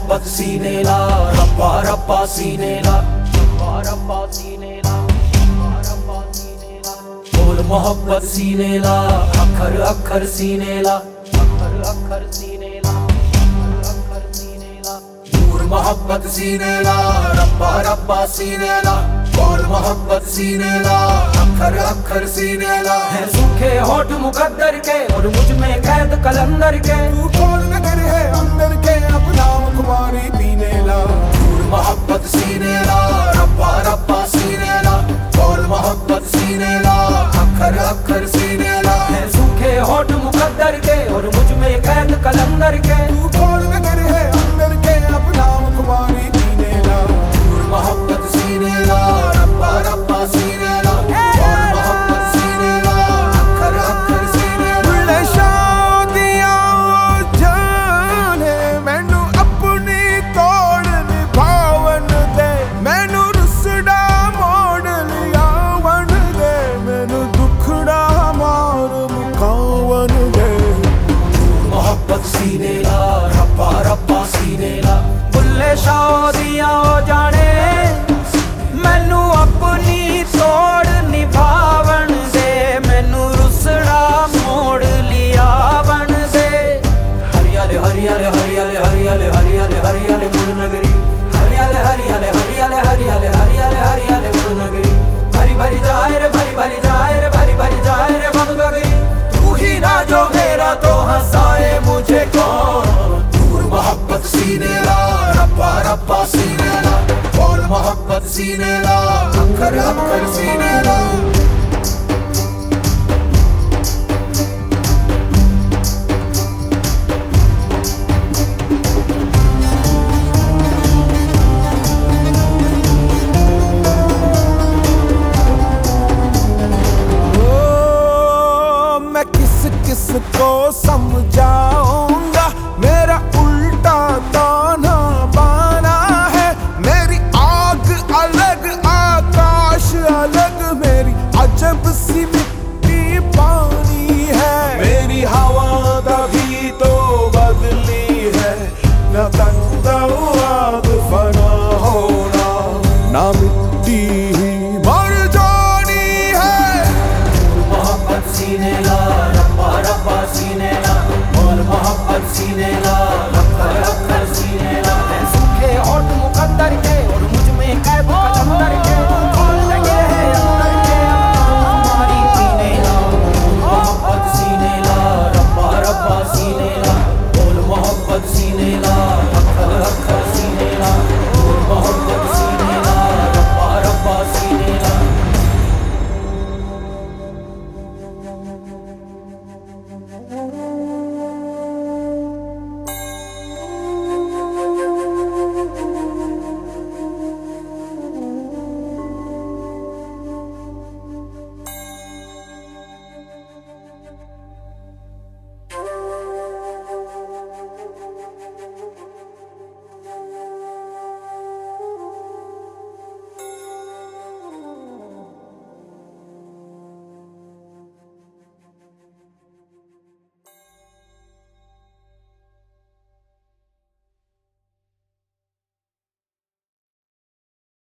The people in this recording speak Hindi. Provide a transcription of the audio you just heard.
मोहब्बत सीने ला, रब्बा रब्बा सीने ला, रब्बा रब्बा सीने ला, रब्बा रब्बा सीने ला। बोल मोहब्बत सीने ला, अखर अखर सीने ला, अखर अखर सीने ला, अखर अखर सीने ला। नूर मोहब्बत सीने ला, रब्बा रब्बा सीने ला। बोल मोहब्बत सीने ला, अखर अखर सीने ला। है सूखे होठ मुकद्दर के और मुझ में कैद कलंदर के। तू कौन नगर है अंदर के, अपना मुखबारी पीने ला। नूर मोहब्बत सीने ला, रब्बा रब्बा सीने ला। बोल मोहब्बत सीने ला, अखर अखर सीने ला। है सूखे होठ मुकद्दर के और मुझ में कैद कलंदर के। तू कौन नगर है अंदर के, अपना मुखबारी पीने ला। नूर मोहब्बत सीने ला, रब्बा रब्बा सीने ला। बोल मोहब्बत सीने ला, अखर अखर सीने ला। बुल्ले शादियां जाने, मैनू अपनी तोड़ निभावन दे। मैनू रुसड़ा मोड़ लिया वन दे, मैनू दुखड़ा मार मुकावन दे। मोहब्बत सीने ला, रब्बा रब्बा सीने ला। बुल्ले शादियां हो जाने, मैनू अपनी तोड़ निभावन दे। मैनू रुसड़ा मोड़ लिया वन दे। हरियाले हरियाले हरियाले हरियाले हरियाले हरियाले मुड़ नगरी। हरियाले हरियाले हरियाले हरियाले हरियाले हरियाले मुड़ नगरी। भरी भरी जाए रे, भरी भरी जाए रे, भरी भरी जाए रे बम गगरी। तू ही ना जो मेरा तो हंसाए मुझे कौन। नूर मोहब्बत सीने ला, रब्बा रब्बा सीने ला। बोल मोहब्बत सीने ला, अखर अखर सीने ला।